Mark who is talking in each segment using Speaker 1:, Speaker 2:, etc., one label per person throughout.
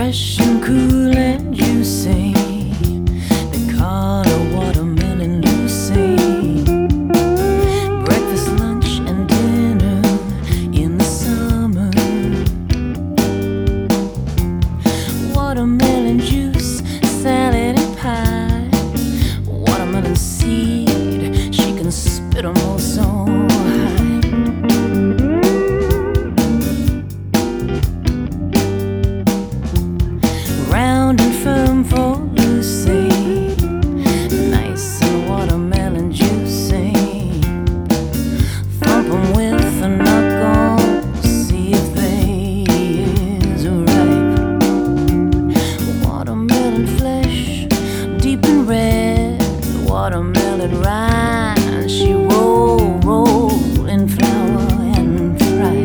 Speaker 1: fresh and cool and juicy. They call her watermelon Lucy. Breakfast, lunch, and dinner in the summer. Watermelon juice, salad and pie. Watermelon seed, she can spit 'em all so high. Round and firm for Lucy, nice and watermelon juicy. Thump 'em with a knuckle, see if they is ripe. Watermelon flesh, deep and red. Watermelon rind, she roll in flour and fry.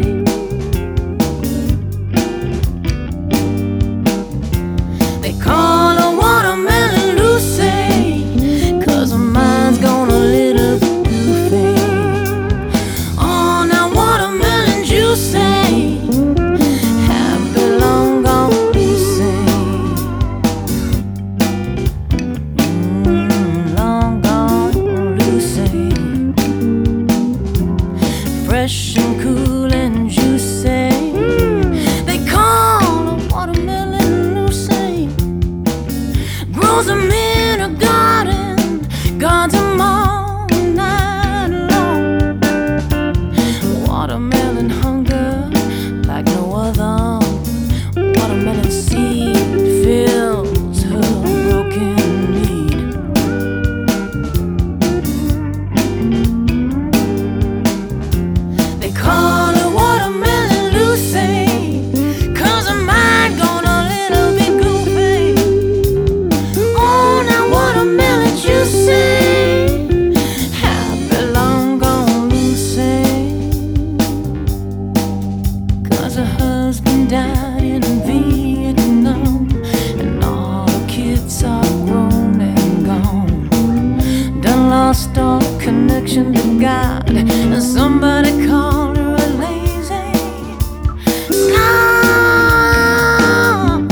Speaker 1: They call her watermelon Lucy, 'cause her mind's gone a little goofy. Oh, now watermelon juicy, happy long gone Lucy. Long gone Lucy. Fresh and cool and juicy. They call her watermelon Lucy. Grows 'em in a garden, guards 'em all night long. Watermelon hunger like no other. Watermelon seed fills her broken need. They call her watermelon Lucy, 'cause her mind gone a little bit goofy. Oh, now watermelon juicy, happy long gone Lucy. 'Cause her husband died in Vietnam, and all her kids are grown and gone. Done lost all connection to God, and somebody called her a lazy slob.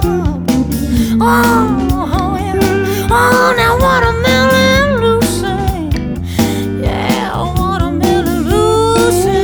Speaker 1: Oh, yeah. Oh, now watermelon Lucy. Yeah, watermelon Lucy.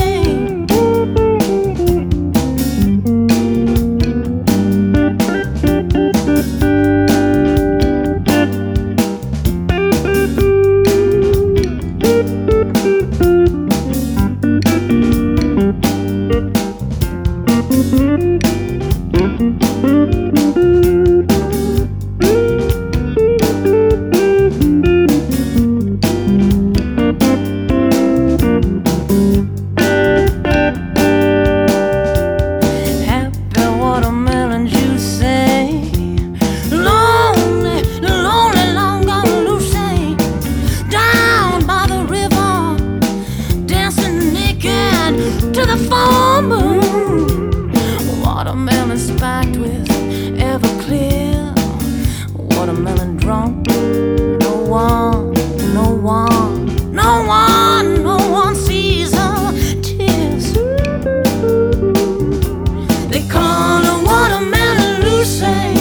Speaker 1: Happy watermelon juicy. Lonely, lonely, long gone Lucy. Down by the river, dancing naked to the full moon. Watermelon spiked with Everclear. Watermelon drunk. No one, no one, no one, no one sees her tears. They call her watermelon Lucy.